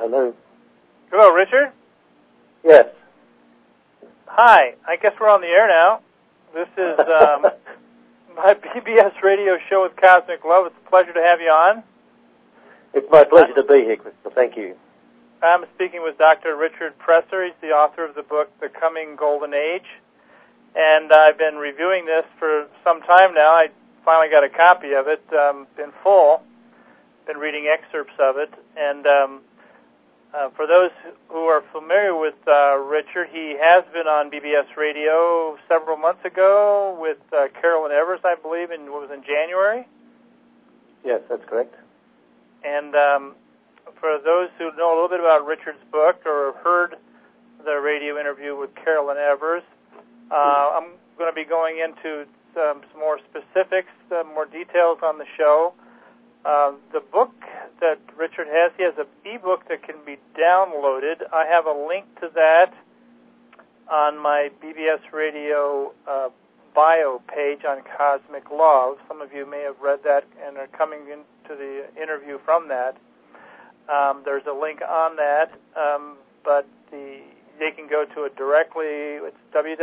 Hello. Hello, Richard. Yes. Hi. I guess we're on the air now. This is my BBS radio show with Cosmic Love. It's a pleasure to have you on. It's my pleasure to be here, Christopher. Thank you. I'm speaking with Dr. Richard Presser. He's the author of the book, The Coming Golden Age. And I've been reviewing this for some time now. I finally got a copy of it in full. Been reading excerpts of it. And for those who are familiar with Richard, he has been on BBS Radio several months ago with Carolyn Evers, I believe, in January? Yes, that's correct. And for those who know a little bit about Richard's book or have heard the radio interview with Carolyn Evers, I'm going to be going into some more specifics, more details on the show. The book that Richard has, he has an e-book that can be downloaded. I have a link to that on my BBS Radio bio page on Cosmic Love. Some of you may have read that and are coming into the interview from that. There's a link on that, but they can go to it directly. It's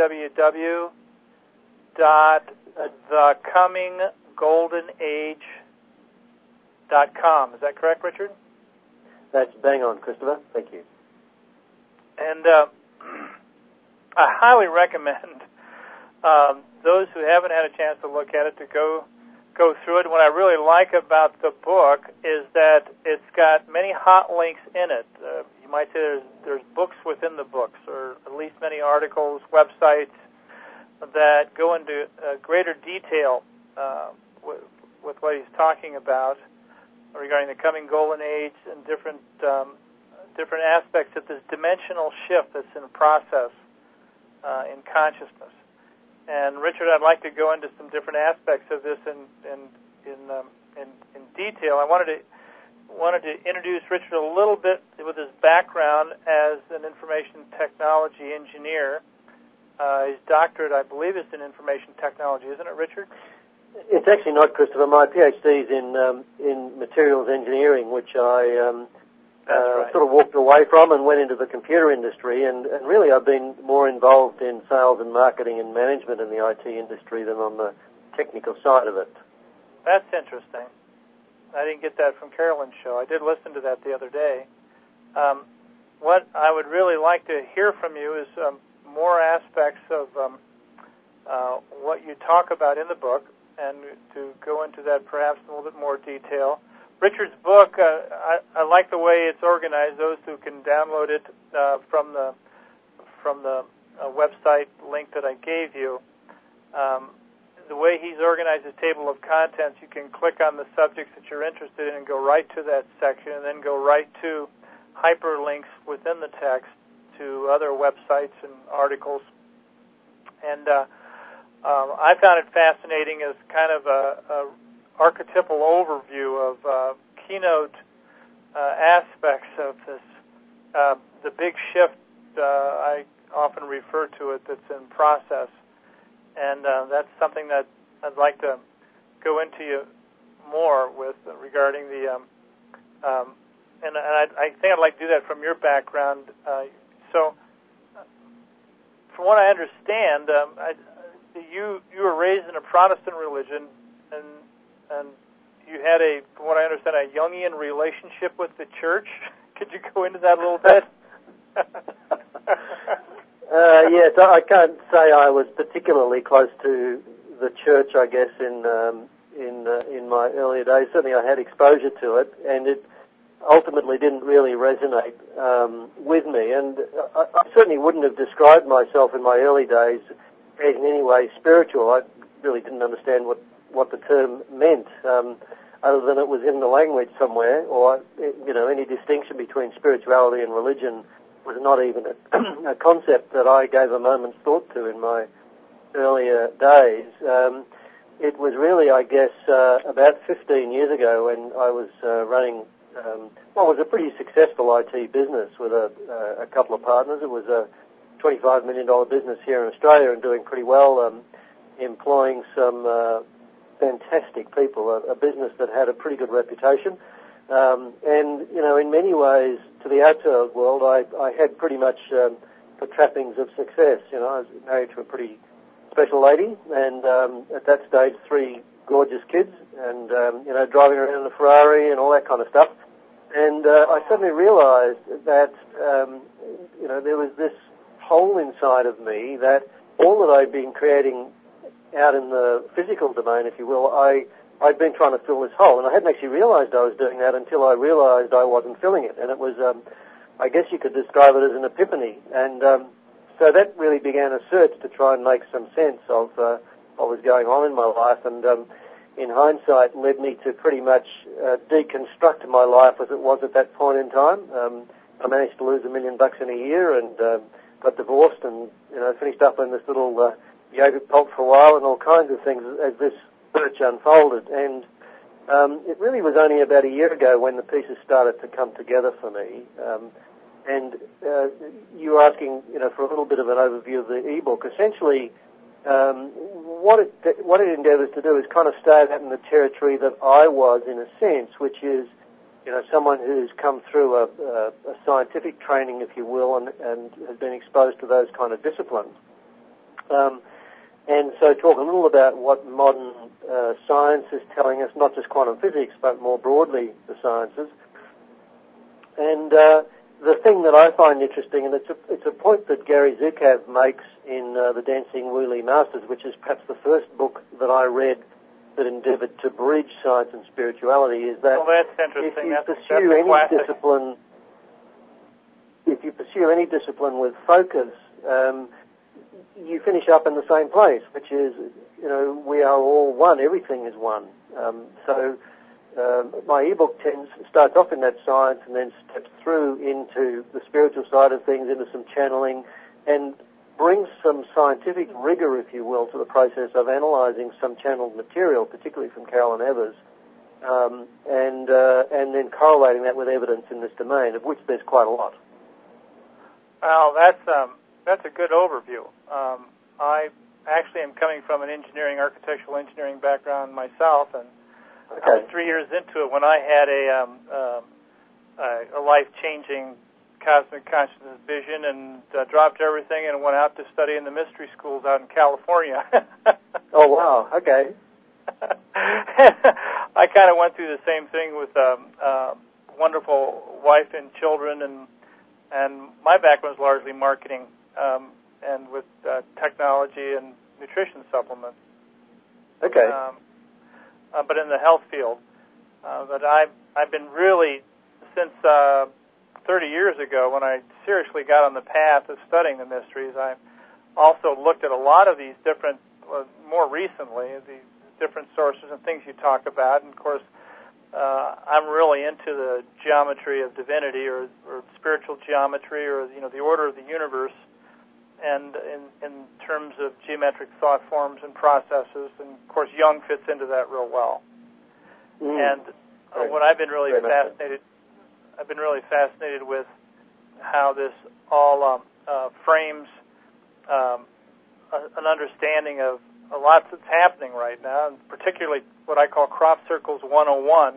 www.thecominggoldenage.com. Is that correct, Richard? That's bang on, Christopher. Thank you. And I highly recommend those who haven't had a chance to look at it to go through it. What I really like about the book is that it's got many hot links in it. You might say there's books within the books, or at least many articles, websites that go into greater detail with what he's talking about regarding the coming golden age and different aspects of this dimensional shift that's in process in consciousness. And Richard, I'd like to go into some different aspects of this in detail. I wanted to introduce Richard a little bit with his background as an information technology engineer. His doctorate, I believe, is in information technology, isn't it, Richard? It's actually not, Christopher. My PhD is in materials engineering, which I sort of walked away from and went into the computer industry. And really, I've been more involved in sales and marketing and management in the IT industry than on the technical side of it. That's interesting. I didn't get that from Carolyn's show. I did listen to that the other day. What I would really like to hear from you is more aspects of what you talk about in the book, and to go into that perhaps in a little bit more detail. Richard's book, I like the way it's organized. Those who can download it from the website link that I gave you, the way he's organized his table of contents, you can click on the subjects that you're interested in and go right to that section, and then go right to hyperlinks within the text to other websites and articles. And I found it fascinating as kind of a archetypal overview of keynote aspects of this, the big shift, I often refer to it, that's in process. And that's something that I'd like to go into you more with regarding the, and I think I'd like to do that from your background. So, from what I understand, you were raised in a Protestant religion, and you had from what I understand, a Jungian relationship with the church. Could you go into that a little bit? Yes, I can't say I was particularly close to the church, I guess, in my earlier days. Certainly I had exposure to it, and it ultimately didn't really resonate with me. And I certainly wouldn't have described myself in my early days as in any way spiritual. I really didn't understand what the term meant, other than it was in the language somewhere, or any distinction between spirituality and religion was not even a concept that I gave a moment's thought to in my earlier days. It was really, I guess, about 15 years ago when I was running what was a pretty successful IT business with a couple of partners. It was a $25 million business here in Australia and doing pretty well, employing some fantastic people, a business that had a pretty good reputation. And, in many ways, to the outer world, I had pretty much the trappings of success. I was married to a pretty special lady, and at that stage, 3 gorgeous kids, and, driving around in a Ferrari and all that kind of stuff. And I suddenly realized that, there was this hole inside of me that all that I'd been creating out in the physical domain, if you will, I'd been trying to fill this hole. And I hadn't actually realized I was doing that until I realized I wasn't filling it. And it was, I guess you could describe it as an epiphany. And so that really began a search to try and make some sense of what was going on in my life. And in hindsight, led me to pretty much deconstruct my life as it was at that point in time. I managed to lose $1 million in a year and got divorced and finished up in this little yogurt pulp for a while and all kinds of things as this search unfolded. And it really was only about a year ago when the pieces started to come together for me. And you were asking, for a little bit of an overview of the ebook. Essentially, what it endeavours to do is kind of stay out in the territory that I was in a sense, which is, someone who's come through a scientific training, if you will, and has been exposed to those kind of disciplines. And so talk a little about what modern science is telling us, not just quantum physics, but more broadly the sciences. And the thing that I find interesting, and it's a point that Gary Zukav makes in The Dancing Woolly Masters, which is perhaps the first book that I read that endeavoured to bridge science and spirituality, is that if you pursue any discipline with focus, you finish up in the same place, which is, we are all one. Everything is one. So my ebook starts off in that science and then steps through into the spiritual side of things, into some channeling, and brings some scientific rigor, if you will, to the process of analysing some channeled material, particularly from Carolyn Evers, and then correlating that with evidence in this domain, of which there's quite a lot. Well, that's a good overview. I actually am coming from an architectural engineering background myself, and I was 3 years into it when I had a life-changing cosmic consciousness vision and dropped everything and went out to study in the mystery schools out in California. Oh, wow. Okay. I kind of went through the same thing with a wonderful wife and children, and my background is largely marketing and with technology and nutrition supplements. Okay. But in the health field. But I've been really, since 30 years ago, when I seriously got on the path of studying the mysteries, I also looked at a lot of these different, more recently, these different sources and things you talk about. And, of course, I'm really into the geometry of divinity or spiritual geometry or, the order of the universe, and in terms of geometric thought forms and processes. And, of course, Jung fits into that real well. And what I've been really fascinated with how this all frames an understanding of a lot that's happening right now, and particularly what I call crop circles 101.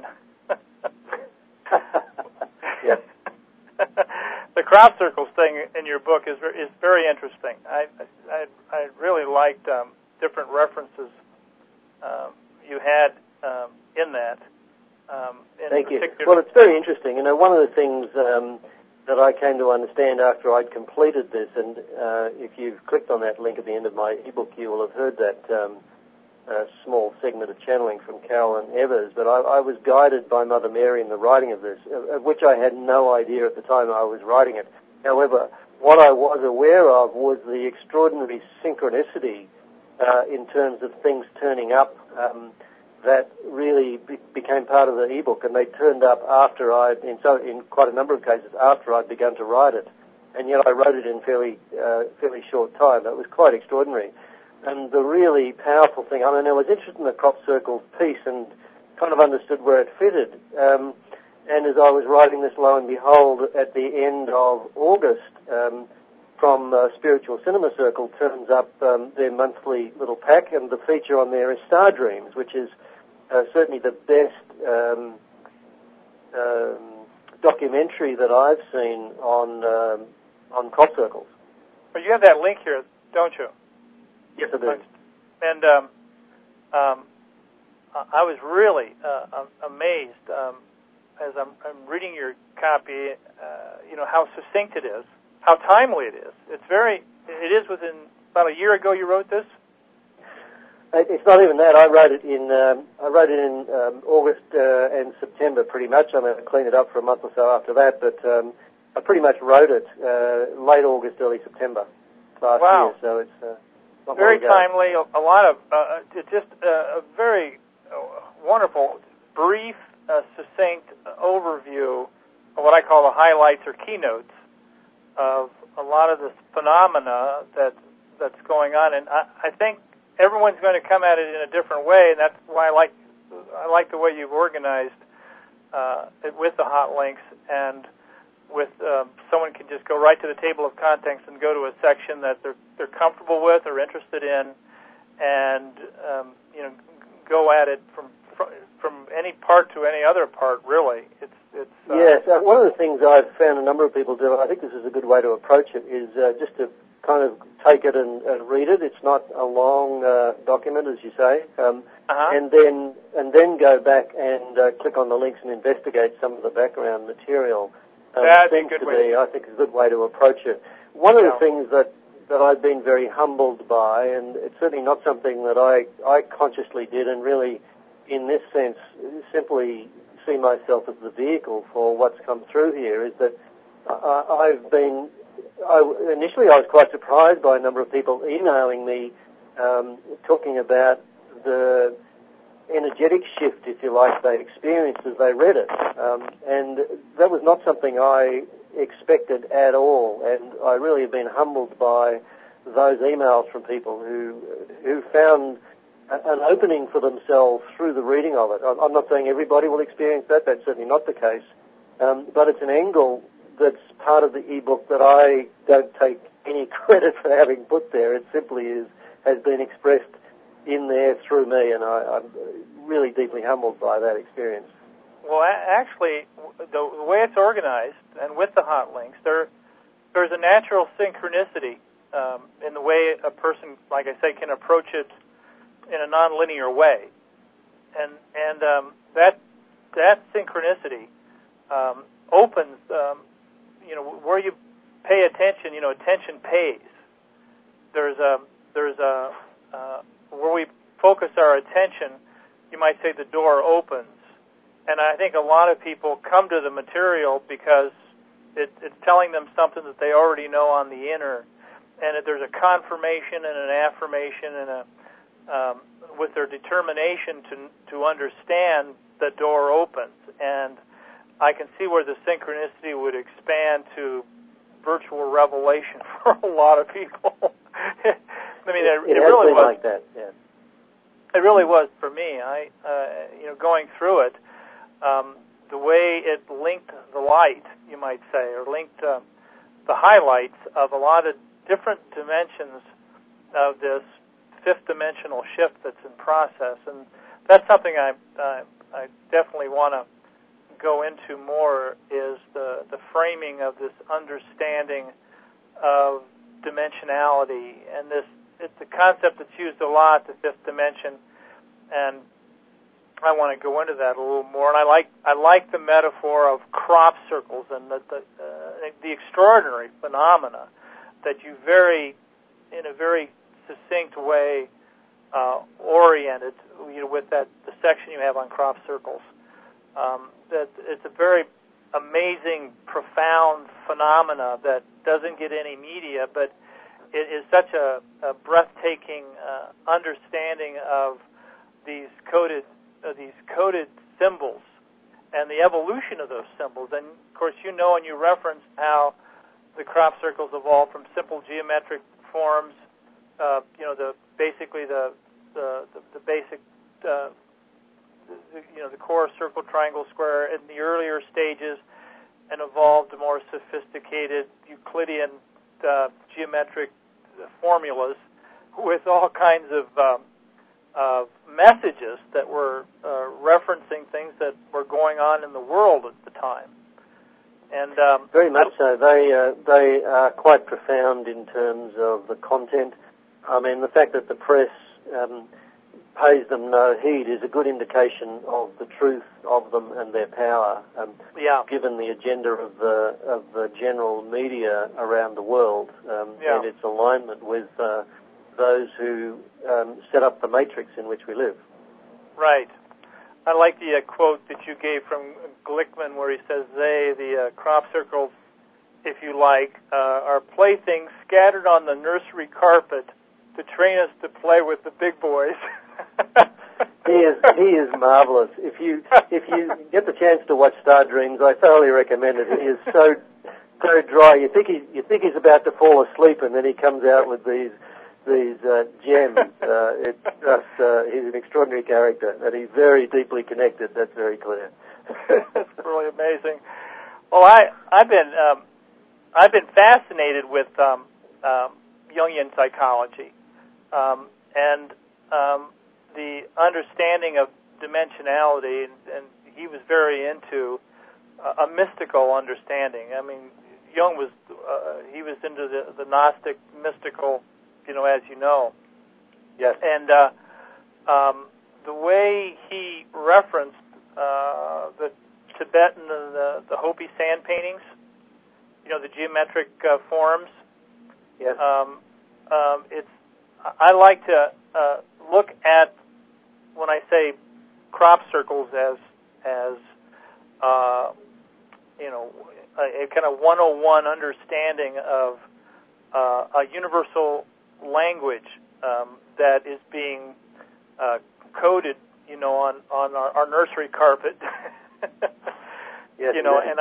Yes. The crop circles thing in your book is very interesting. I really liked different references you had in that. Thank you. Well, it's very interesting. One of the things that I came to understand after I'd completed this, and if you've clicked on that link at the end of my ebook, you will have heard that small segment of channeling from Carolyn Evers, but I was guided by Mother Mary in the writing of this, of which I had no idea at the time I was writing it. However, what I was aware of was the extraordinary synchronicity in terms of things turning up that really became part of the ebook, and they turned up after in quite a number of cases, after I'd begun to write it. And yet I wrote it in fairly short time. It was quite extraordinary. And the really powerful thing, I was interested in the crop circles piece and kind of understood where it fitted. And as I was writing this, lo and behold, at the end of August, from Spiritual Cinema Circle turns up their monthly little pack, and the feature on there is Star Dreams, which is certainly the best documentary that I've seen on crop circles. But you have that link here, don't you? Yes, I do. And I was really amazed as I'm reading your copy. How succinct it is, how timely it is. It is within about a year ago you wrote this. It's not even that. I wrote it in August and September, pretty much. I'm going to clean it up for a month or so after that, but I pretty much wrote it late August, early September last year. So it's not very timely. A lot of just a very wonderful, brief, succinct overview of what I call the highlights or keynotes of a lot of this phenomena that's going on, and I think everyone's going to come at it in a different way, and that's why I like the way you've organized it with the hot links, and with someone can just go right to the table of contents and go to a section that they're comfortable with or interested in, and go at it from any part to any other part. Really, it's yes. One of the things I've found a number of people do, and I think this is a good way to approach it, is just to kind of take it and read it. It's not a long document, as you say, and then go back and click on the links and investigate some of the background material. That'd be a good way. I think, a good way to approach it. One of the things that I've been very humbled by, and it's certainly not something that I consciously did, and really, in this sense, simply see myself as the vehicle for what's come through here, is that initially I was quite surprised by a number of people emailing me talking about the energetic shift, if you like, they experienced as they read it. And that was not something I expected at all, and I really have been humbled by those emails from people who found an opening for themselves through the reading of it. I'm not saying everybody will experience that. That's certainly not the case. But it's an angle that's part of the ebook that I don't take any credit for having put there. It simply has been expressed in there through me, and I'm really deeply humbled by that experience. Well, actually, the way it's organized, and with the hot links, there's a natural synchronicity in the way a person, like I say, can approach it in a nonlinear way, and that synchronicity opens, where you pay attention. Attention pays. There's a where we focus our attention, you might say the door opens, and I think a lot of people come to the material because it's telling them something that they already know on the inner, and there's a confirmation and an affirmation and with their determination to understand, the door opens, and I can see where the synchronicity would expand to virtual revelation for a lot of people. I mean, it really was like that. Yeah. It really was for me. Going through it, the way it linked the light, you might say, or linked the highlights of a lot of different dimensions of this fifth dimensional shift that's in process, and that's something I definitely want to go into more, is the framing of this understanding of dimensionality, and it's a concept that's used a lot, the fifth dimension, and I want to go into that a little more. And I like the metaphor of crop circles and the extraordinary phenomena that you in a very succinct way oriented, with the section you have on crop circles. That it's a very amazing, profound phenomena that doesn't get any media, but it is such a breathtaking understanding of these coded symbols and the evolution of those symbols. And of course, and you referenced how the crop circles evolved from simple geometric forms, the basic the core, circle, triangle, square in the earlier stages, and evolved to more sophisticated Euclidean geometric formulas with all kinds of messages that were referencing things that were going on in the world at the time. And very much so. They are quite profound in terms of the content. I mean, the fact that the press pays them no heed is a good indication of the truth of them and their power. Given the agenda of the general media around the world and its alignment with those who set up the matrix in which we live. Right. I like the quote that you gave from Glickman where he says, the crop circles, if you like, are playthings scattered on the nursery carpet to train us to play with the big boys. He is marvelous. If you get the chance to watch Star Dreams, I thoroughly recommend it. He is so dry. You think he's about to fall asleep, and then he comes out with these gems. It's just he's an extraordinary character, and he's very deeply connected. That's very clear. That's really amazing. Well, I've been fascinated with Jungian psychology, and the understanding of dimensionality, and he was very into a mystical understanding. I mean, Jung was he was into the Gnostic mystical, as you know. Yes. And the way he referenced the Tibetan and the Hopi sand paintings, the geometric forms. Yes. I like to look at, when I say crop circles, as a kind of 101 understanding of a universal language that is being coded, on our nursery carpet. Yes, and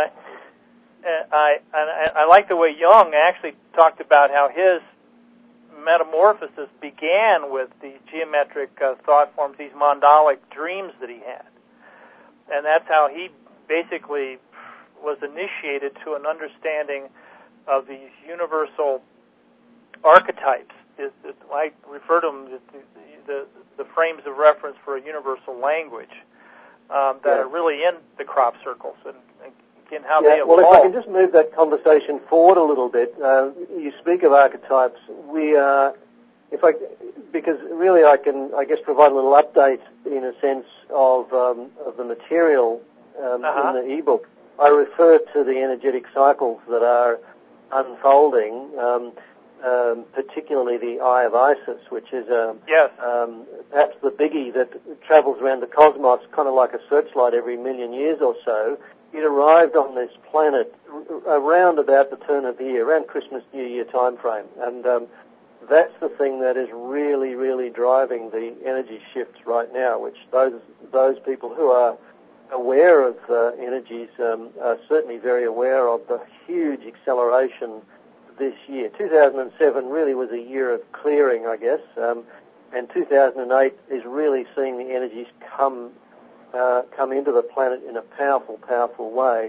I like the way Jung actually talked about how his metamorphosis began with these geometric thought forms, these mandalic dreams that he had. And that's how he basically was initiated to an understanding of these universal archetypes. I refer to them as the frames of reference for a universal language that are really in the crop circles and how they evolve. Well, if I can just move that conversation forward a little bit, you speak of archetypes. Because really I can, I guess, provide a little update in a sense of the material in the ebook. I refer to the energetic cycles that are unfolding, particularly the Eye of Isis, which is perhaps the biggie that travels around the cosmos, kind of like a searchlight every million years or so. It arrived on this planet around about the turn of the year, around Christmas, New Year time frame. And that's the thing that is really, really driving the energy shifts right now, which those people who are aware of energies are certainly very aware of the huge acceleration this year. 2007 really was a year of clearing, I guess, and 2008 is really seeing the energies come into the planet in a powerful, powerful way.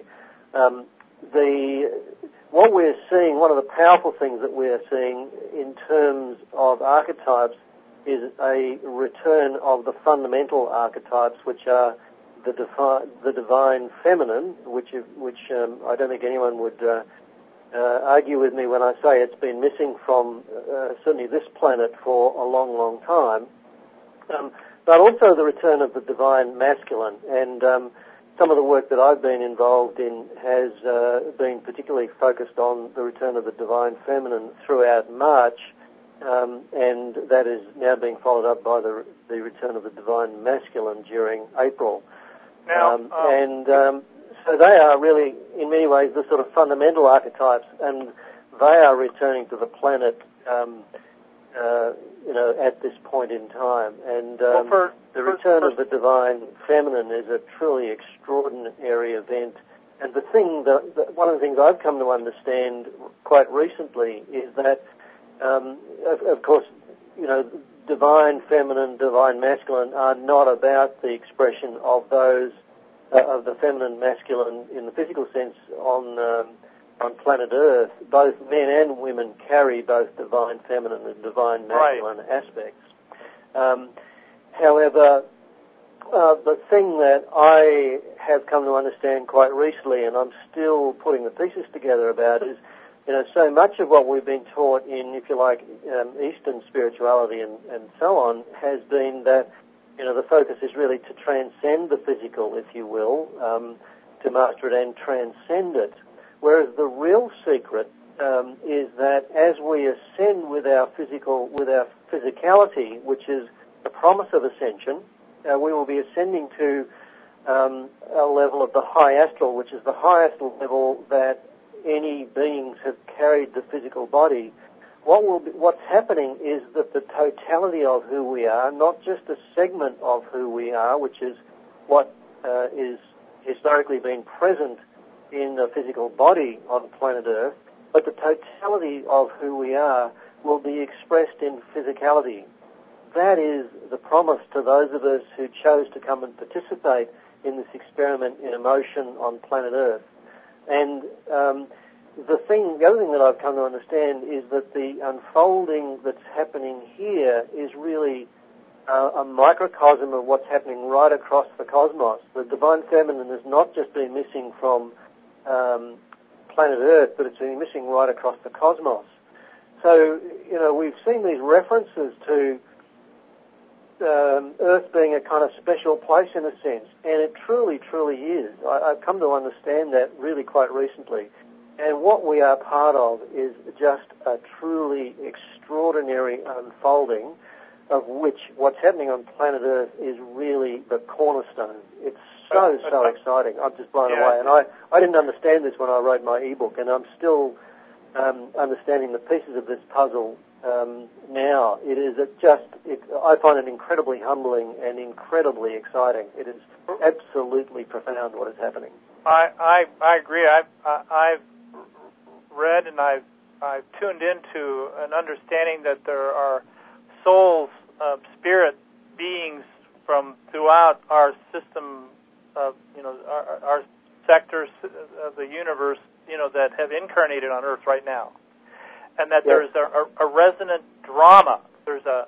What we're seeing, one of the powerful things that we're seeing in terms of archetypes is a return of the fundamental archetypes, which are the divine feminine, which I don't think anyone would argue with me when I say it's been missing from certainly this planet for a long, long time. But also the return of the divine masculine. And some of the work that I've been involved in has been particularly focused on the return of the divine feminine throughout March, and that is now being followed up by the return of the divine masculine during April. So they are really, in many ways, the sort of fundamental archetypes, and they are returning to the planet at this point in time. And the return of the divine feminine is a truly extraordinary event. And one of the things I've come to understand quite recently is that, of course, divine feminine, divine masculine are not about the expression of those of the feminine masculine in the physical sense on planet Earth. Both men and women carry both divine feminine and divine masculine aspects. However, the thing that I have come to understand quite recently, and I'm still putting the pieces together about, is, so much of what we've been taught in, if you like, Eastern spirituality and so on, has been that, the focus is really to transcend the physical, if you will, to master it and transcend it. Whereas the real secret is that as we ascend with our physicality, which is the promise of ascension, we will be ascending to a level of the high astral, which is the highest level that any beings have carried the physical body. What's happening is that the totality of who we are, not just a segment of who we are, which is what is historically been present in the physical body on planet Earth, but the totality of who we are will be expressed in physicality. That is the promise to those of us who chose to come and participate in this experiment in emotion on planet Earth. And the other thing that I've come to understand is that the unfolding that's happening here is really a microcosm of what's happening right across the cosmos. The Divine Feminine has not just been missing from planet Earth, but it's been missing right across the cosmos. So, we've seen these references to Earth being a kind of special place in a sense, and it truly, truly is. I've come to understand that really quite recently. And what we are part of is just a truly extraordinary unfolding of which what's happening on planet Earth is really the cornerstone. It's so exciting. I'm just blown away. And I didn't understand this when I wrote my ebook, and I'm still understanding the pieces of this puzzle now. I find it incredibly humbling and incredibly exciting. It is absolutely profound what is happening. I agree. I've read and I've tuned into an understanding that there are souls of spirit beings from throughout our system of, our sectors of the universe, that have incarnated on Earth right now. And that there's a resonant drama. There's a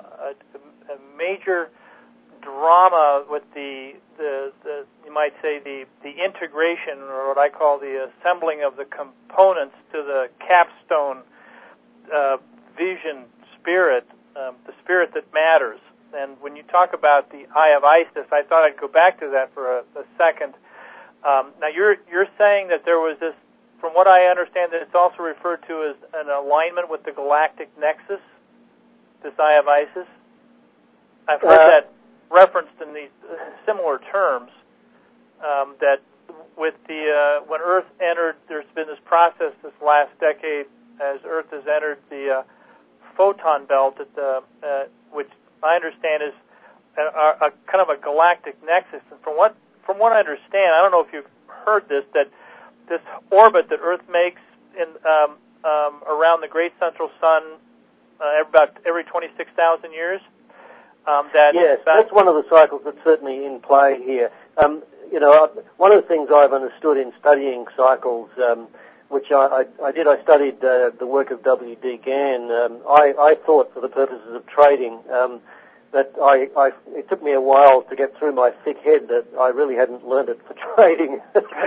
major drama with the you might say the integration, or what I call the assembling of the components to the capstone vision spirit, the spirit that matters. And when you talk about the Eye of Isis, I thought I'd go back to that for a second. Now you're saying that there was this, from what I understand, that it's also referred to as an alignment with the galactic nexus, this Eye of Isis. I've heard that referenced in these similar terms, that with when Earth entered, there's been this process this last decade as Earth has entered the photon belt, which I understand is a kind of a galactic nexus. And from what I understand, I don't know if you've heard this, that this orbit that Earth makes in around the great central sun about every 26,000 years. Yes, that's one of the cycles that's certainly in play here. One of the things I've understood in studying cycles, which I studied the work of W.D. Gann. I thought, for the purposes of trading, that it took me a while to get through my thick head that I really hadn't learned it for trading.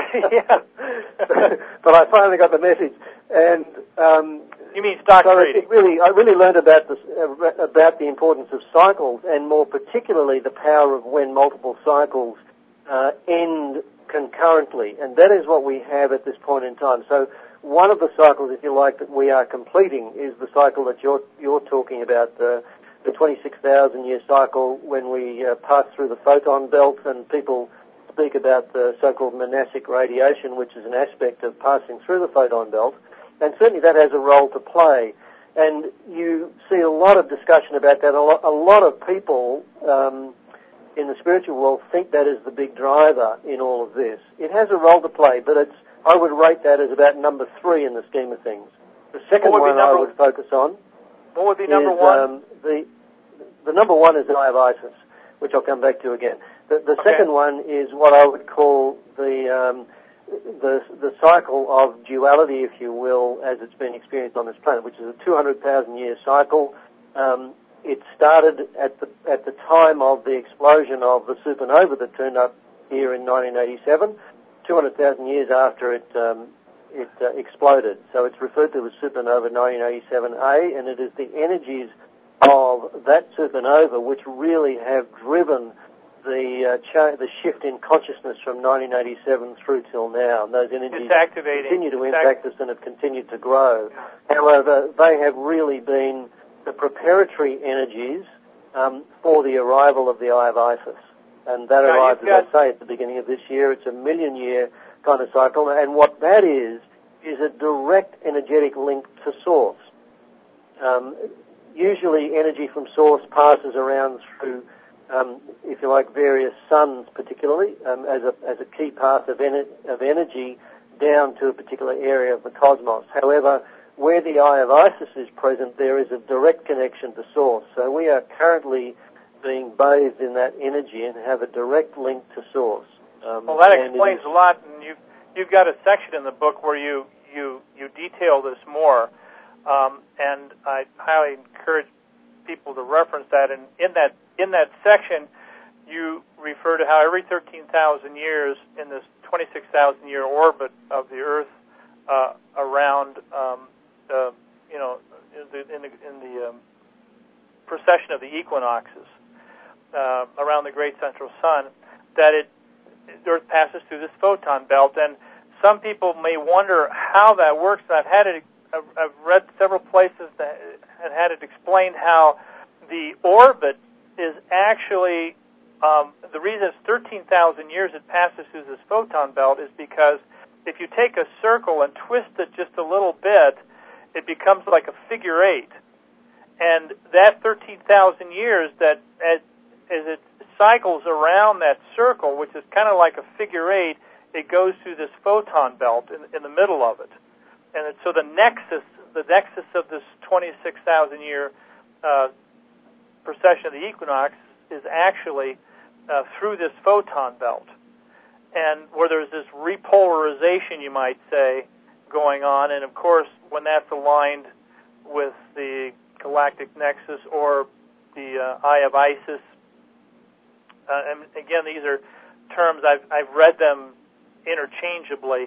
But I finally got the message. And you mean stock trading? I really learned about the importance of cycles, and more particularly the power of when multiple cycles end concurrently, and that is what we have at this point in time. So one of the cycles, if you like, that we are completing is the cycle that you're talking about, the 26,000-year cycle when we pass through the photon belt, and people speak about the so-called monastic radiation, which is an aspect of passing through the photon belt, and certainly that has a role to play. And you see a lot of discussion about that. A lot of people in the spiritual world think that is the big driver in all of this. It has a role to play, but I would rate that as about number 3 in the scheme of things. The second one I would focus on. What would be number 1? The number 1 is the Eye of Isis, which I'll come back to again. The second one is what I would call the cycle of duality, if you will, as it's been experienced on this planet, which is a 200,000-year cycle. it started at the time of the explosion of the supernova that turned up here in 1987, 200,000 years after it exploded. So it's referred to as supernova 1987A, and it is the energies of that supernova which really have driven the shift in consciousness from 1987 through till now. And those energies continue to impact us and have continued to grow. Yeah. However, they have really been the preparatory energies for the arrival of the Eye of Isis. And that arrived, as I say, at the beginning of this year. It's a million-year kind of cycle. And what that is a direct energetic link to Source. Usually energy from Source passes around through, if you like, various suns particularly, as a key path of energy down to a particular area of the cosmos. However, where the Eye of Isis is present, there is a direct connection to Source. So we are currently being bathed in that energy and have a direct link to Source. Well, that explains a lot, and you've got a section in the book where you detail this more, and I highly encourage people to reference that. And in that section, you refer to how every 13,000 years in this 26,000-year orbit of the Earth around in the precession of the equinoxes around the great central sun, that Earth passes through this photon belt. And some people may wonder how that works. I've read several places that had it explained how the orbit is actually the reason it's 13,000 years it passes through this photon belt is because if you take a circle and twist it just a little bit, it becomes like a figure eight. And that 13,000 years, that as it cycles around that circle, which is kind of like a figure eight, it goes through this photon belt in the middle of it. And so the nexus of this 26,000-year precession of the equinox is actually through this photon belt. And where there's this repolarization, you might say, going on. And, of course, when that's aligned with the galactic nexus or the Eye of Isis, and again, these are terms, I've read them interchangeably.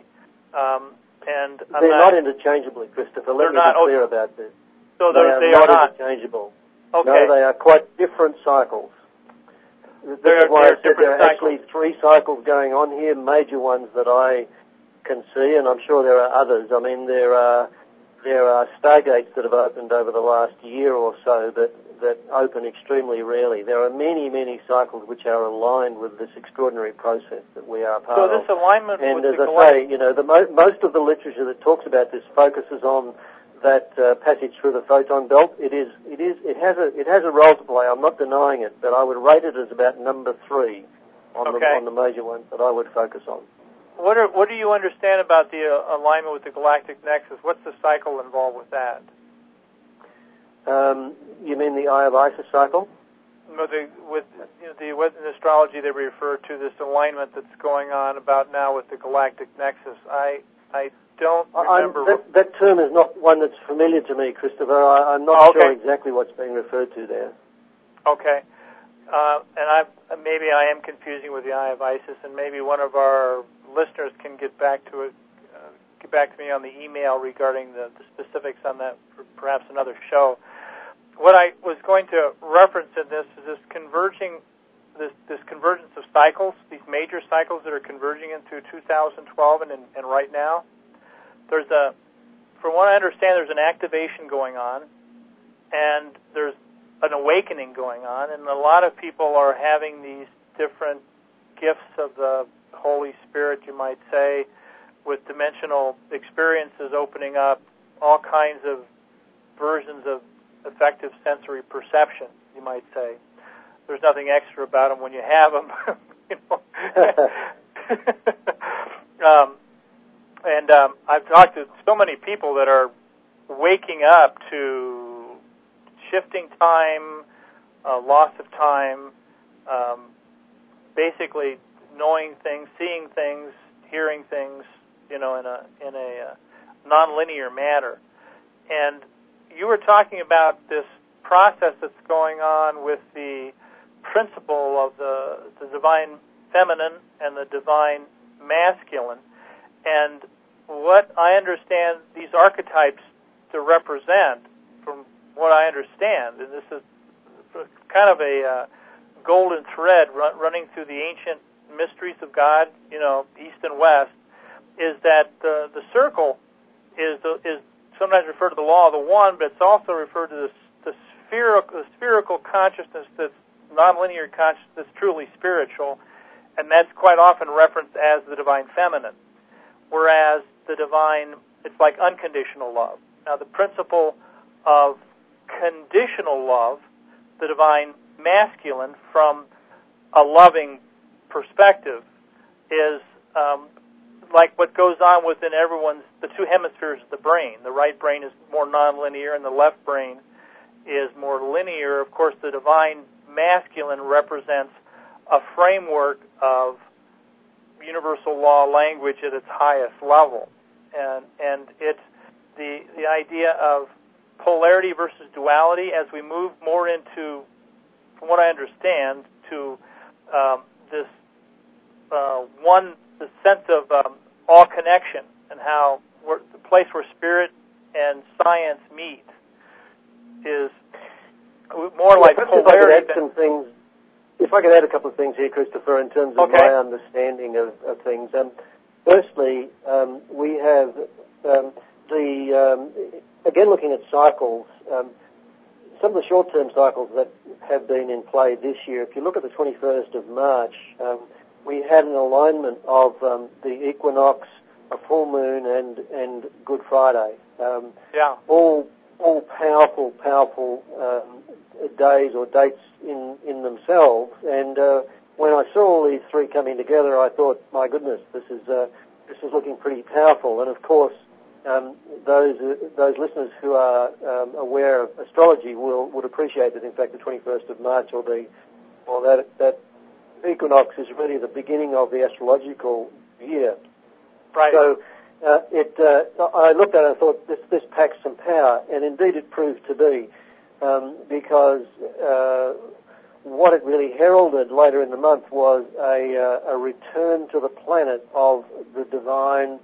And they're not interchangeably, Christopher. Let me be clear about this. So they are not interchangeable. Okay. No, they are quite different cycles. This is why I said there are actually 3 cycles going on here, major ones that I can see, and I'm sure there are others. I mean, there are stargates that have opened over the last year or so that open extremely rarely. There are many, many cycles which are aligned with this extraordinary process that we are part of. So this alignment and with as I say, most of the literature that talks about this focuses on that passage through the photon belt. It has a role to play. I'm not denying it, but I would rate it as about number 3 on the major ones that I would focus on. What do you understand about the alignment with the galactic nexus? What's the cycle involved with that? You mean the Eye of Isis cycle? No, in astrology they refer to this alignment that's going on about now with the galactic nexus. I don't remember. That term is not one that's familiar to me, Christopher. I'm not sure exactly what's being referred to there. Okay. And maybe I am confusing with the Eye of Isis, and maybe one of our listeners can get back to me on the email regarding the specifics on that for perhaps another show. What I was going to reference in this is this convergence of cycles, these major cycles that are converging into 2012 and right now. From what I understand, there's an activation going on, and there's an awakening going on, and a lot of people are having these different gifts of the Holy Spirit, you might say, with dimensional experiences opening up, all kinds of versions of effective sensory perception, you might say. There's nothing extra about them when you have them. I've talked to so many people that are waking up to shifting time, loss of time, basically knowing things, seeing things, hearing things, in a nonlinear manner. And you were talking about this process that's going on with the principle of the divine feminine and the divine masculine. And what I understand these archetypes to represent, from what I understand, and this is kind of a golden thread running through the ancient mysteries of God, East and West, is that the circle is sometimes referred to the law of the one, but it's also referred to the spherical consciousness that's nonlinear consciousness that's truly spiritual, and that's quite often referenced as the divine feminine. Whereas the divine, it's like unconditional love. Now, the principle of conditional love, the divine masculine, from a loving perspective, is like what goes on within the two hemispheres of the brain. The right brain is more nonlinear, and the left brain is more linear. Of course, the divine masculine represents a framework of universal law language at its highest level, and it's the idea of polarity versus duality as we move more into, from what I understand, to this the sense of all connection, and how the place where spirit and science meet is more like polarity. If I could add a couple of things here, Christopher, in terms of my understanding of things. Firstly, we have again, looking at cycles, some of the short-term cycles that have been in play this year. If you look at the 21st of March, we had an alignment of the equinox, a full moon, and Good Friday. All powerful days or dates in themselves. And when I saw all these three coming together, I thought, my goodness, this is looking pretty powerful. And of course, those listeners who are aware of astrology would appreciate that. In fact, the 21st of March that equinox is really the beginning of the astrological year. Right. So I looked at it and thought, this packs some power, and indeed it proved to be, because what it really heralded later in the month was a return to the planet of the divine,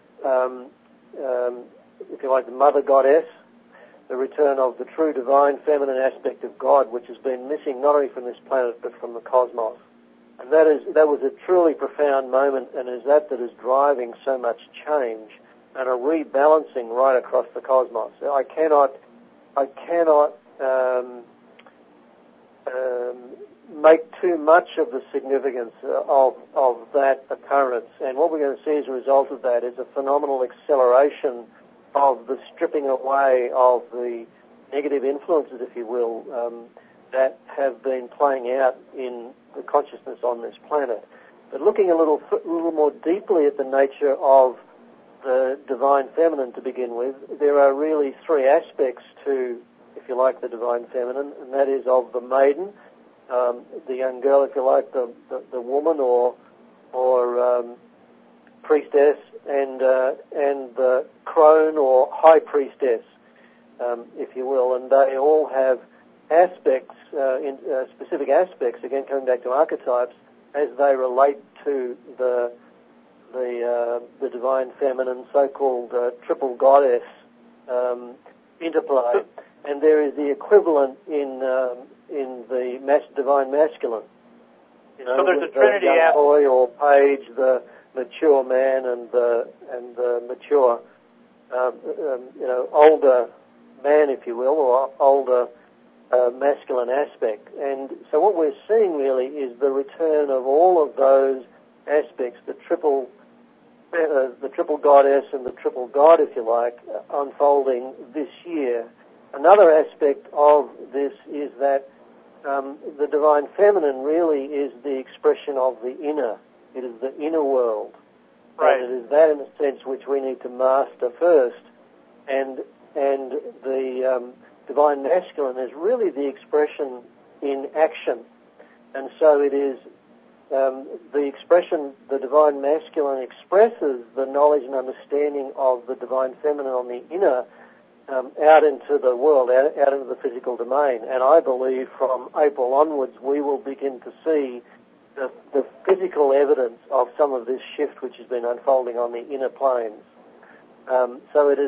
if you like, the mother goddess, the return of the true divine feminine aspect of God, which has been missing not only from this planet but from the cosmos. And that was a truly profound moment, and is that is driving so much change and a rebalancing right across the cosmos. I cannot make too much of the significance of that occurrence. And what we're going to see as a result of that is a phenomenal acceleration of the stripping away of the negative influences, if you will, that have been playing out in the consciousness on this planet. But looking a little more deeply at the nature of the divine feminine to begin with, there are really three aspects to, if you like, the divine feminine, and that is of the maiden, the young girl, if you like, the woman or priestess, and the crone or high priestess, if you will, and they all have aspects, specific aspects, again coming back to archetypes, as they relate to the divine feminine, so-called triple goddess interplay, and there is the equivalent in the divine masculine. So there's a trinity, the young boy or page, the mature man, and the mature, older man, if you will, or older masculine aspect. And so what we're seeing really is the return of all of those aspects, the triple goddess and the triple god, if you like, unfolding this year. Another aspect of this is that the divine feminine really is the expression of the inner. It is the inner world. Right. And it is that, in a sense, which we need to master first. And the divine masculine is really the expression in action. And so it is the expression, the divine masculine expresses the knowledge and understanding of the divine feminine on the inner, out into the world, out into the physical domain. And I believe from April onwards we will begin to see the physical evidence of some of this shift which has been unfolding on the inner planes. So it is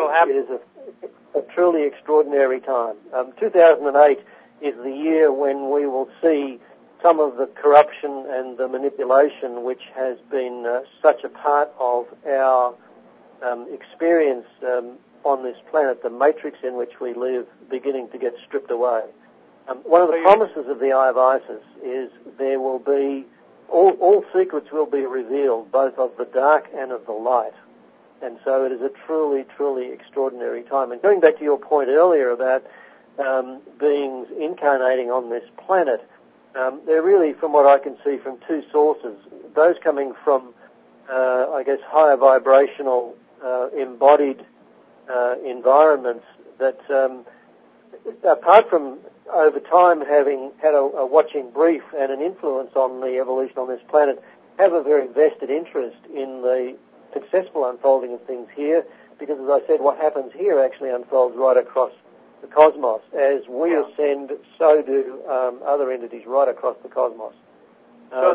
a truly extraordinary time. 2008 is the year when we will see some of the corruption and the manipulation which has been such a part of our experience on this planet, the matrix in which we live, beginning to get stripped away. One of the promises of the Eye of Isis is there will be, all secrets will be revealed, both of the dark and of the light. And so it is a truly, truly extraordinary time. And going back to your point earlier about beings incarnating on this planet, they're really, from what I can see, from two sources. Those coming from, I guess, higher vibrational, embodied environments that, apart from over time having had a watching brief and an influence on the evolution on this planet, have a very vested interest in the successful unfolding of things here, because, as I said, what happens here actually unfolds right across the cosmos. As we ascend, so do other entities right across the cosmos. Of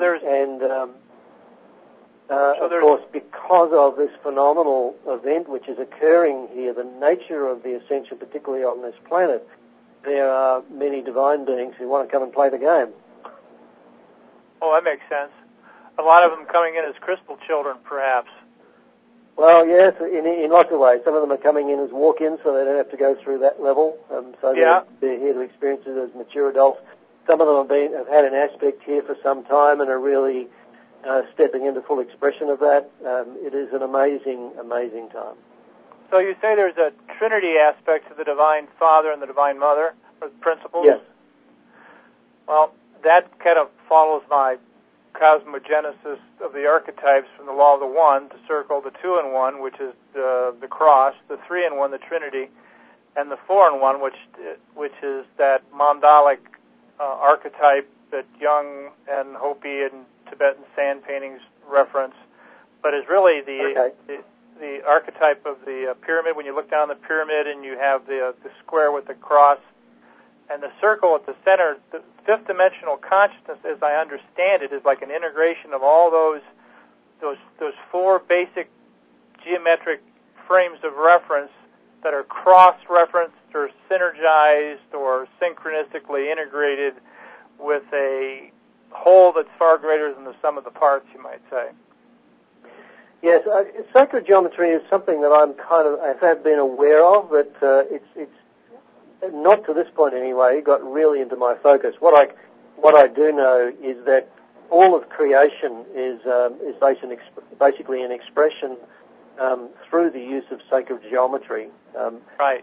course, because of this phenomenal event which is occurring here, the nature of the ascension, particularly on this planet, there are many divine beings who want to come and play the game. Oh, that makes sense. A lot of them coming in as crystal children, perhaps. Well, yes, in lots of ways. Some of them are coming in as walk-ins, so they don't have to go through that level. So they're here to experience it as mature adults. Some of them have had an aspect here for some time and are really stepping into full expression of that. It is an amazing, amazing time. So you say there's a Trinity aspect to the Divine Father and the Divine Mother, or principles? Yes. Well, that kind of follows my cosmogenesis of the archetypes from the Law of the One, the circle, the 2-in-1, which is the cross, the 3-in-1, the Trinity, and the 4-in-1, which is that mandalic archetype that Jung and Hopi and Tibetan sand paintings reference, but is really the archetype of the pyramid. When you look down the pyramid and you have the square with the cross and the circle at the center, the fifth dimensional consciousness, as I understand it, is like an integration of all those four basic geometric frames of reference that are cross-referenced or synergized or synchronistically integrated with a whole that's far greater than the sum of the parts, you might say. Yes, sacred geometry is something that I have been aware of, but it's not to this point anyway, got really into my focus. What I do know is that all of creation is basically an expression through the use of sacred geometry. Right.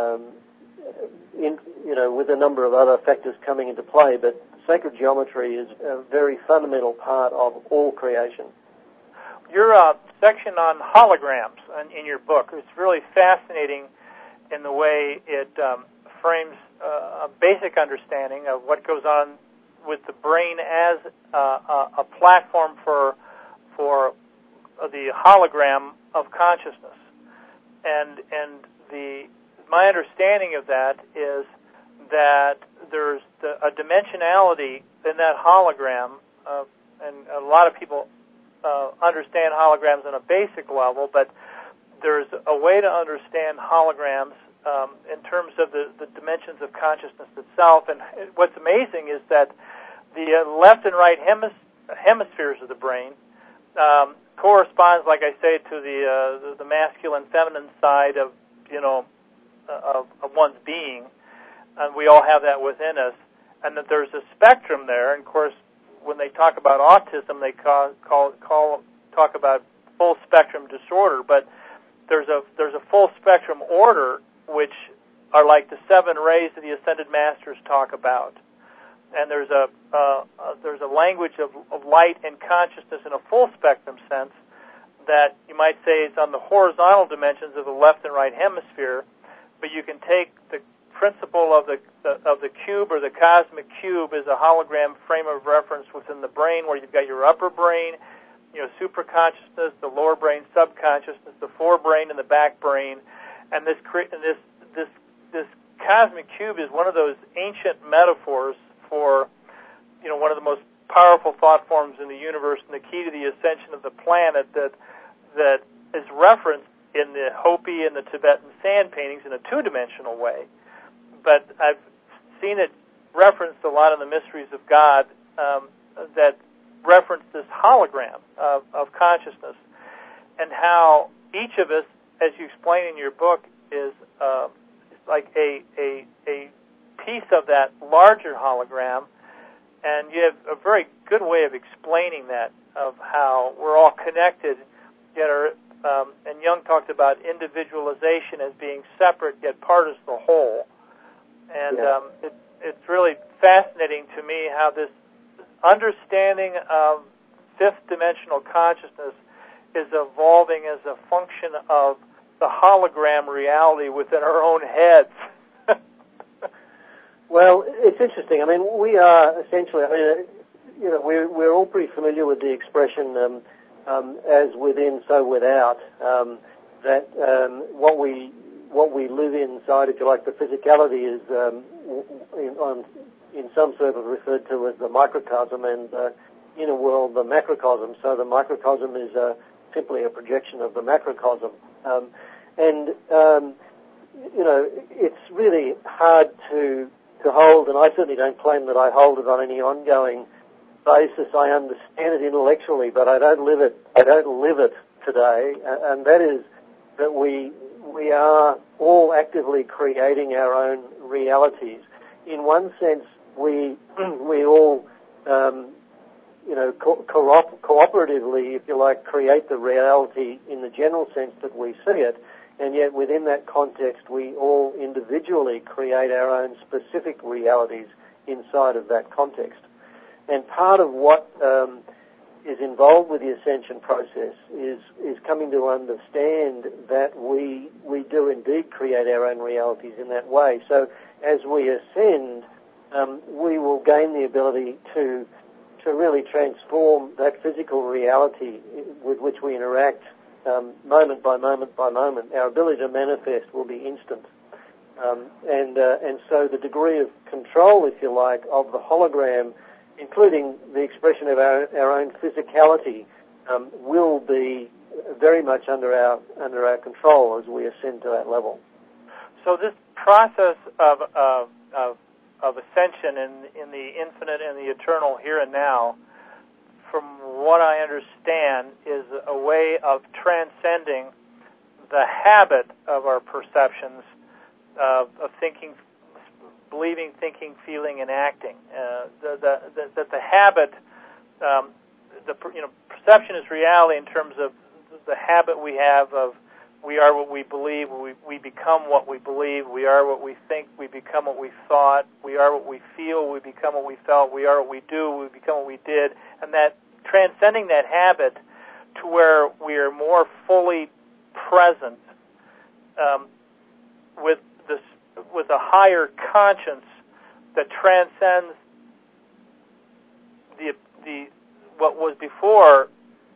With a number of other factors coming into play, but sacred geometry is a very fundamental part of all creation. Your section on holograms in your book, it's really fascinating in the way it frames a basic understanding of what goes on with the brain as a platform for the hologram of consciousness. And my understanding of that is that there's a dimensionality in that hologram, and a lot of people understand holograms on a basic level, but there's a way to understand holograms in terms of the dimensions of consciousness itself. And what's amazing is that the left and right hemispheres of the brain corresponds, like I say, to the masculine, feminine side of one's being, and we all have that within us, and that there's a spectrum there. And of course, when they talk about autism, they talk about full spectrum disorder, but there's a full spectrum order, which are like the 7 rays that the ascended masters talk about. And there's a language of light and consciousness in a full spectrum sense that you might say is on the horizontal dimensions of the left and right hemisphere, but you can take the principle of the cube or the cosmic cube as a hologram frame of reference within the brain, where you've got your upper brain, supraconsciousness, the lower brain, subconsciousness, the forebrain and the back brain, And this cosmic cube is one of those ancient metaphors for, one of the most powerful thought forms in the universe and the key to the ascension of the planet that is referenced in the Hopi and the Tibetan sand paintings in a two-dimensional way. But I've seen it referenced a lot in the Mysteries of God that reference this hologram of consciousness, and how each of us, as you explain in your book, is like a piece of that larger hologram. And you have a very good way of explaining that, of how we're all connected, yet and Jung talked about individualization as being separate, yet part of the whole. And it's really fascinating to me how this understanding of fifth-dimensional consciousness is evolving as a function of the hologram reality within our own heads. Well, it's interesting. I mean, we are essentially, we're all pretty familiar with the expression as within, so without, that what we live inside, if you like, the physicality is in some circles referred to as the microcosm, and inner world, the macrocosm. So the microcosm is simply a projection of the macrocosm. It's really hard to hold, and I certainly don't claim that I hold it on any ongoing basis. I understand it intellectually, but I don't live it. I don't live it today, and that is that we are all actively creating our own realities. In one sense, we all cooperatively, if you like, create the reality in the general sense that we see it, and yet within that context we all individually create our own specific realities inside of that context. And part of what is involved with the ascension process is coming to understand that we do indeed create our own realities in that way. So as we ascend, we will gain the ability to really transform that physical reality with which we interact moment by moment by moment. Our ability to manifest will be instant. And so the degree of control, if you like, of the hologram, including the expression of our own physicality, will be very much under our control as we ascend to that level. So this process of ascension in the infinite and the eternal here and now, from what I understand, is a way of transcending the habit of our perceptions of thinking, believing, thinking, feeling, and acting. That the habit, perception is reality in terms of the habit we have of we are what we believe, we become what we believe, we are what we think, we become what we thought, we are what we feel, we become what we felt, we are what we do, we become what we did, and that transcending that habit to where we are more fully present with a higher conscience that transcends the what was before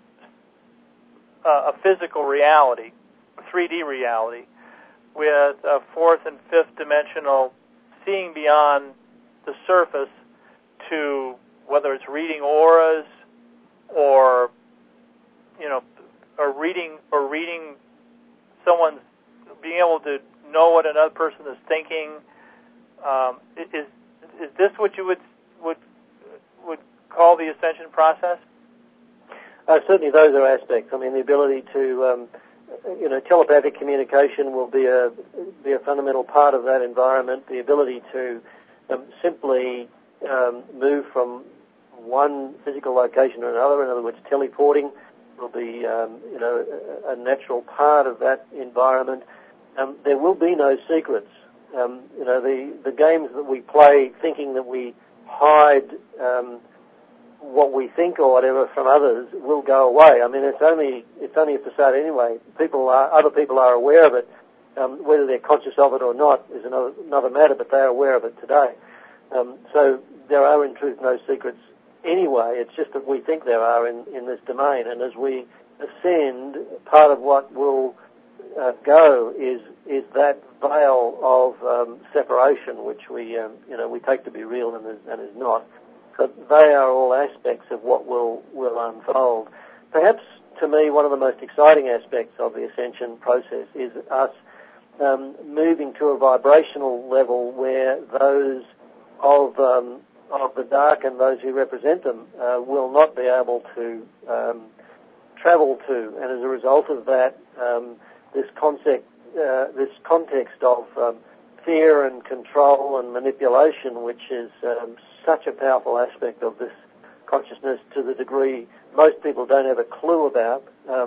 a physical reality, a 3D reality, with a fourth and fifth dimensional seeing beyond the surface to whether it's reading auras or reading someone's, being able to know what another person is thinking. Is this what you would call the ascension process? Certainly, those are aspects. I mean, the ability to, telepathic communication will be a fundamental part of that environment. The ability to simply move from one physical location to another, in other words, teleporting, will be a natural part of that environment. There will be no secrets. The games that we play thinking that we hide what we think or whatever from others will go away. I mean, it's only a facade anyway. Other people are aware of it. Whether they're conscious of it or not is another matter, but they're aware of it today. So there are in truth no secrets anyway. It's just that we think there are in this domain. And as we ascend, part of what will go is that veil of separation, which we take to be real and is not. But they are all aspects of what will unfold. Perhaps, to me, one of the most exciting aspects of the ascension process is us moving to a vibrational level where those of the dark and those who represent them will not be able to travel to. And as a result of that, this context of fear and control and manipulation, which is such a powerful aspect of this consciousness to the degree most people don't have a clue about,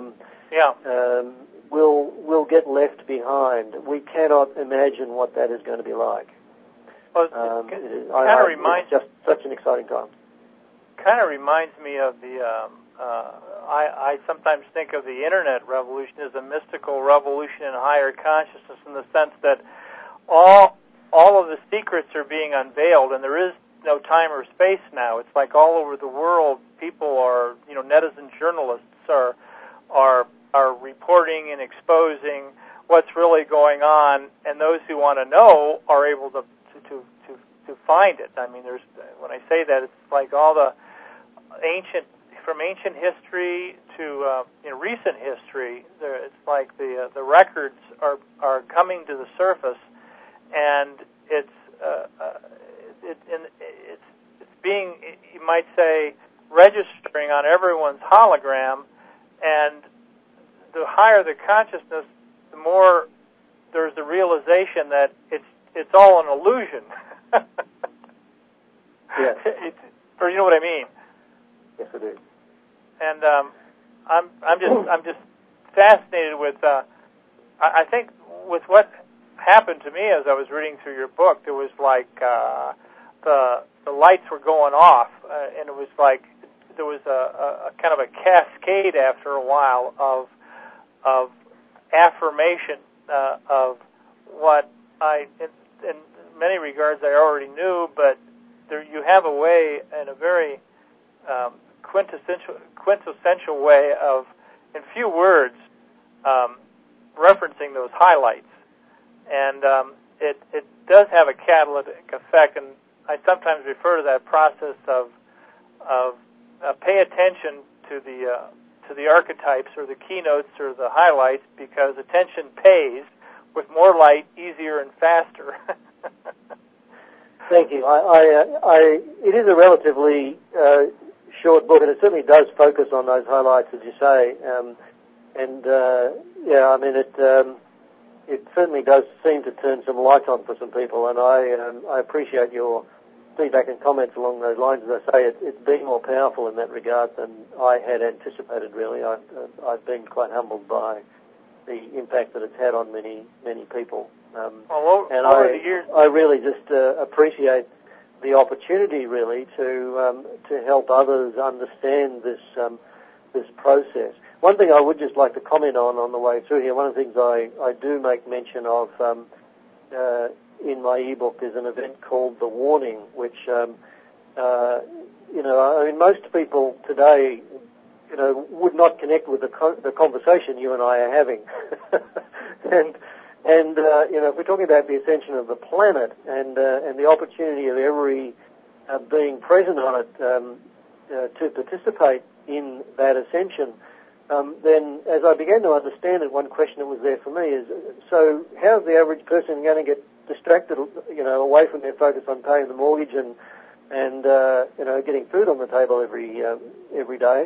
will get left behind. We cannot imagine what that is going to be like. Well, it's just such an exciting time. Kind of reminds me of the. I sometimes think of the Internet revolution as a mystical revolution in higher consciousness, in the sense that all of the secrets are being unveiled, and there is no time or space now. It's like all over the world, people are, netizen journalists are reporting and exposing what's really going on, and those who want to know are able to find it. I mean, when I say that, it's like all the from ancient history to recent history. It's like the records are coming to the surface, and it's being, you might say, registering on everyone's hologram, and the higher the consciousness, the more there's the realization that it's all an illusion. Yes. Or you know what I mean? Yes, I do. And I'm just fascinated with. I think with what happened to me as I was reading through your book, there was like the lights were going off, and it was like there was a kind of a cascade after a while of affirmation of what in many regards I already knew, but you have a way, in a very quintessential way of, in few words, referencing those highlights, and it does have a catalytic effect. And I sometimes refer to that process of pay attention to the archetypes or the keynotes or the highlights, because attention pays with more light, easier and faster. Thank you. It is a relatively short book, and it certainly does focus on those highlights, as you say. It certainly does seem to turn some light on for some people, and I appreciate your feedback and comments along those lines. As I say, it's been more powerful in that regard than I had anticipated, really. I've been quite humbled by the impact that it's had on many, many people. Over the years, I really just appreciate the opportunity, really, to help others understand this process. One thing I would just like to comment on the way through here, one of the things I do make mention of in my ebook is an event called The Warning, which, most people today, would not connect with the conversation you and I are having. And if we're talking about the ascension of the planet and the opportunity of every being present on it to participate in that ascension, then as I began to understand it, one question that was there for me is, so how's the average person going to get distracted, away from their focus on paying the mortgage and getting food on the table every day,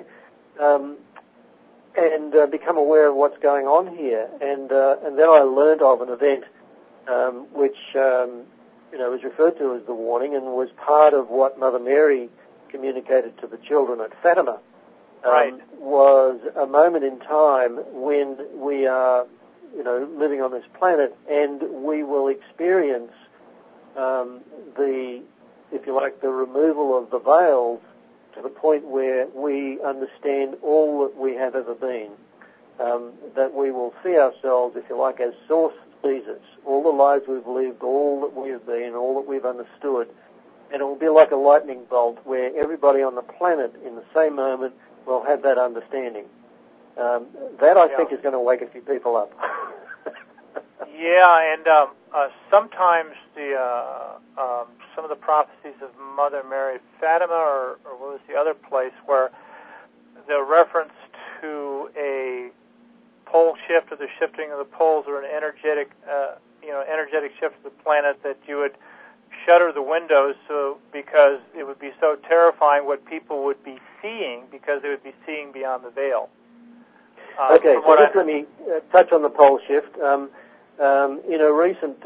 and become aware of what's going on here? And then I learned of an event which was referred to as the Warning, and was part of what Mother Mary communicated to the children at Fatima. Was a moment in time when we are, living on this planet, and we will experience the removal of the veils to the point where we understand all that we have ever been. That we will see ourselves, if you like, as Source sees us. All the lives we've lived, all that we have been, all that we've understood. And it will be like a lightning bolt where everybody on the planet in the same moment will have that understanding. That I think is going to wake a few people up. Yeah, and sometimes some of the prophecies of Mother Mary Fatima, or what was the other place, where the reference to a pole shift or the shifting of the poles or an energetic shift of the planet, that you would shutter the windows because it would be so terrifying what people would be seeing, because they would be seeing beyond the veil. Okay, so just let me touch on the pole shift. In a recent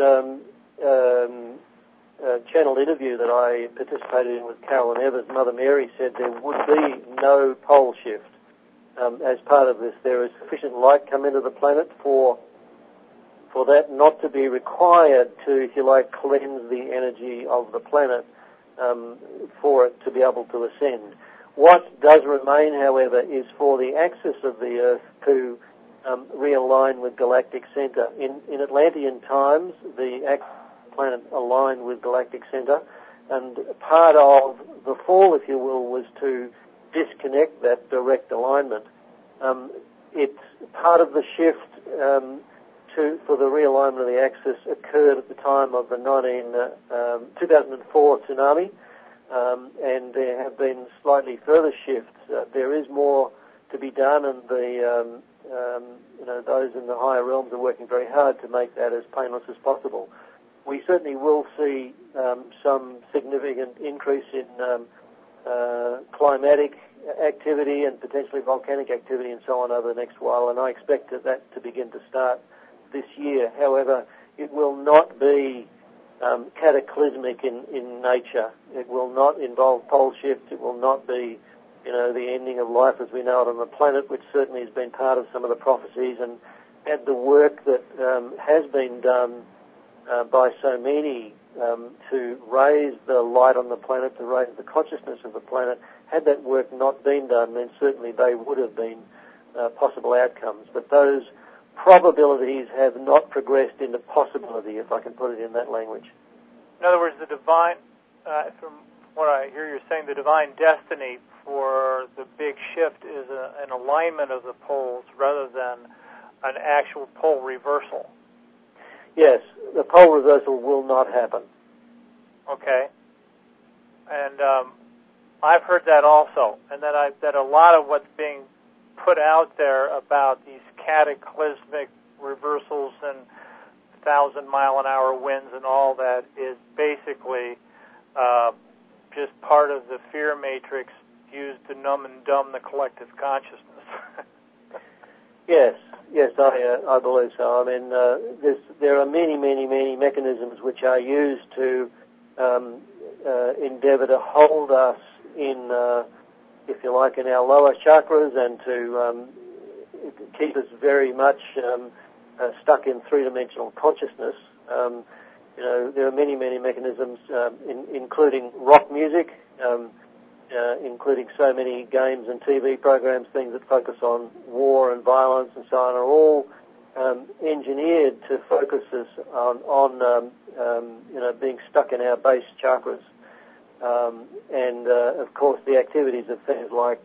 channel interview that I participated in with Carolyn Evers, Mother Mary said there would be no pole shift as part of this. There is sufficient light come into the planet for that not to be required to, if you like, cleanse the energy of the planet for it to be able to ascend. What does remain, however, is for the axis of the Earth to realign with galactic center. In Atlantean times, the axis of the planet aligned with galactic center, and part of the fall, if you will, was to disconnect that direct alignment. It's part of the shift for the realignment of the axis occurred at the time of the 2004 tsunami, and there have been slightly further shifts. There is more to be done, and those in the higher realms are working very hard to make that as painless as possible. We certainly will see some significant increase in climatic activity and potentially volcanic activity and so on over the next while, and I expect that to begin to start this year. However, it will not be cataclysmic in nature. It will not involve pole shifts. It will not be, the ending of life as we know it on the planet, which certainly has been part of some of the prophecies, and the work that has been done by so many to raise the light on the planet, to raise the consciousness of the planet. Had that work not been done, then certainly they would have been possible outcomes. But those probabilities have not progressed into possibility, if I can put it in that language. In other words, the divine, from what I hear you're saying, the divine destiny for the big shift is an alignment of the poles rather than an actual pole reversal. Yes, the pole reversal will not happen. Okay. And I've heard that also, and that a lot of what's being put out there about these cataclysmic reversals and 1,000-mile-an-hour winds and all that is basically just part of the fear matrix used to numb and dumb the collective consciousness. Yes, I believe so. I mean, there are many mechanisms which are used to endeavor to hold us in, if you like, in our lower chakras, and to keep us very much stuck in three-dimensional consciousness. There are many mechanisms, including rock music, including so many games and TV programs, things that focus on war and violence and so on, are all engineered to focus us on being stuck in our base chakras. And of course, the activities of things like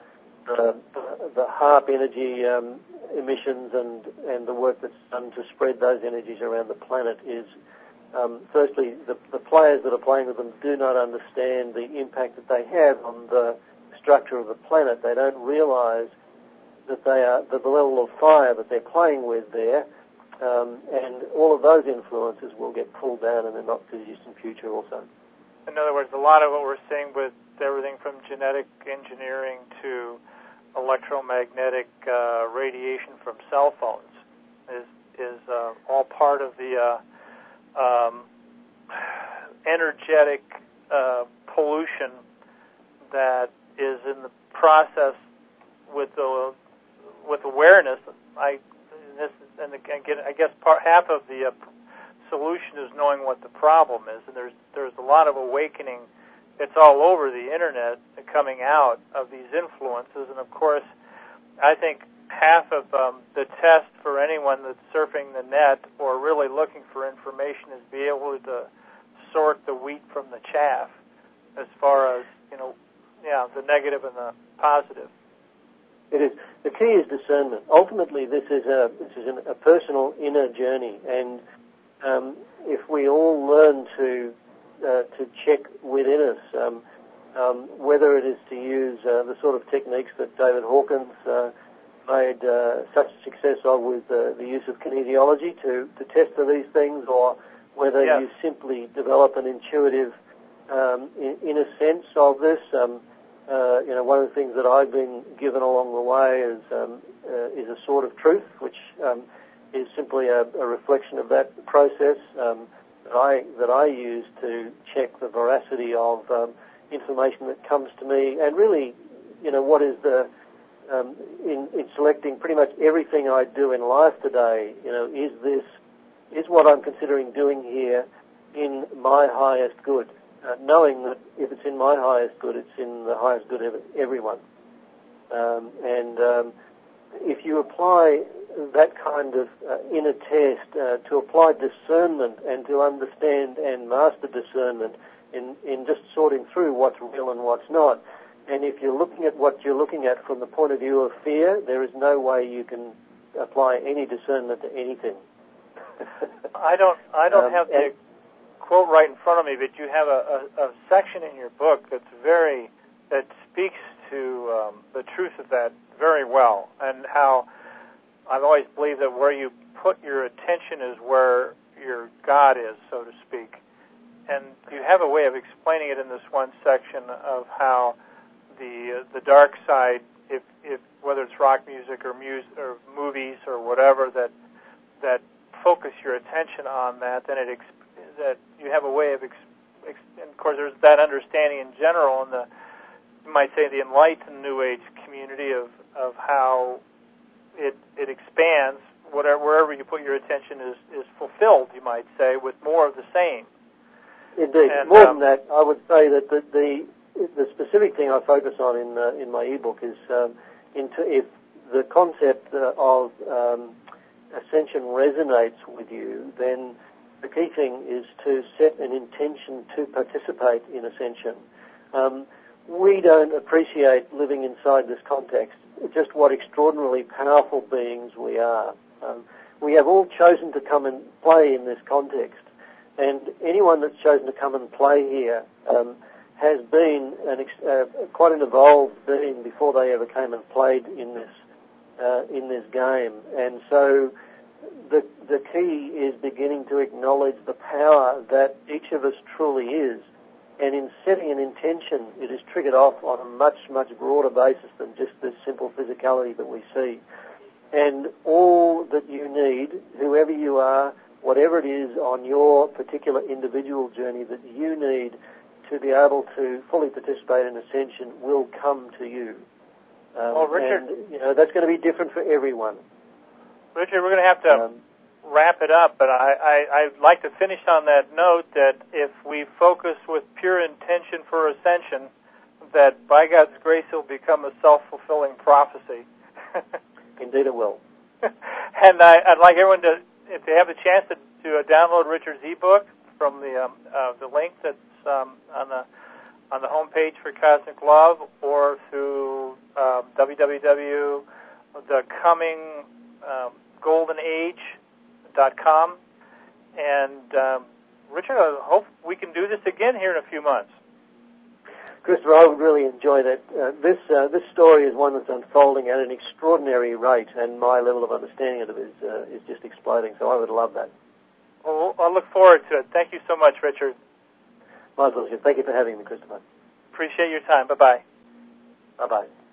the HAARP energy emissions and the work that's done to spread those energies around the planet is, firstly, the players that are playing with them do not understand the impact that they have on the structure of the planet. They don't realize that they are the level of fire that they're playing with there, and all of those influences will get pulled down in the not-too-distant future also. In other words, a lot of what we're seeing with everything from genetic engineering to electromagnetic radiation from cell phones is all part of the energetic pollution that is in the process with awareness. I guess half of the solution is knowing what the problem is, and there's a lot of awakening. It's all over the internet coming out of these influences, and of course, I think half of the test for anyone that's surfing the net or really looking for information is be able to sort the wheat from the chaff, as far as the negative and the positive. It is. The key is discernment. Ultimately, this is a personal inner journey, and if we all learn to check within us, whether it is to use the sort of techniques that David Hawkins made such a success of with the use of kinesiology to test for these things, or whether you simply develop an intuitive inner sense of this. One of the things that I've been given along the way is a sword of truth, which is simply a reflection of that process that I use to check the veracity of information that comes to me, and really, what is the in selecting pretty much everything I do in life today. Is what I'm considering doing here in my highest good? Knowing that if it's in my highest good, it's in the highest good of everyone. If you apply that kind of inner test to apply discernment and to understand and master discernment in just sorting through what's real and what's not, and if you're looking at what you're looking at from the point of view of fear, there is no way you can apply any discernment to anything. I don't have the quote right in front of me, but you have a section in your book that speaks to the truth of that very well, and how I've always believed that where you put your attention is where your God is, so to speak. And you have a way of explaining it in this one section of how the dark side, if whether it's rock music or movies or whatever that focus your attention on that, then that you have a way of, and of course there's that understanding in general in you might say the enlightened New Age community of how it expands wherever you put your attention is fulfilled, you might say, with more of the same. Indeed. And, more than that, I would say that the specific thing I focus on in my ebook is if the concept of ascension resonates with you, then the key thing is to set an intention to participate in ascension. We don't appreciate living inside this context, just what extraordinarily powerful beings we are. We have all chosen to come and play in this context, and anyone that's chosen to come and play here has been quite an evolved being before they ever came and played in this game. And so the key is beginning to acknowledge the power that each of us truly is. And in setting an intention, it is triggered off on a much, much broader basis than just this simple physicality that we see. And all that you need, whoever you are, whatever it is on your particular individual journey that you need to be able to fully participate in ascension, will come to you. Richard, and, that's going to be different for everyone. Richard, we're going to have to wrap it up, but I'd like to finish on that note that if we focus with pure intention for ascension, that by God's grace it'll become a self-fulfilling prophecy. Indeed it will. And I'd like everyone to, if they have a chance, to download Richard's ebook from the link that's on the homepage for Cosmic Love, or through www.thecoming.goldenage.com. And Richard, I hope we can do this again here in a few months. Christopher, I would really enjoy that. This story is one that's unfolding at an extraordinary rate, and my level of understanding of it is just exploding, so I would love that. Well, I'll look forward to it. Thank you so much, Richard. My pleasure. Thank you for having me, Christopher. Appreciate your time. Bye-bye. Bye-bye.